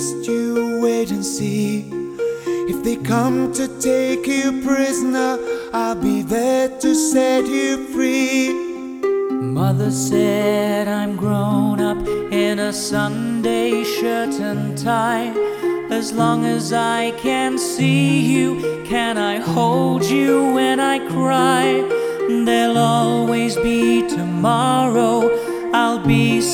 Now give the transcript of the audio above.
just you wait and see. If they come to take you prisoner, I'll be there to set you free. Mother said I'm grown up in a Sunday shirt and tie. As long as I can see you, can I hold you when I cry? There'll always be tomorrow,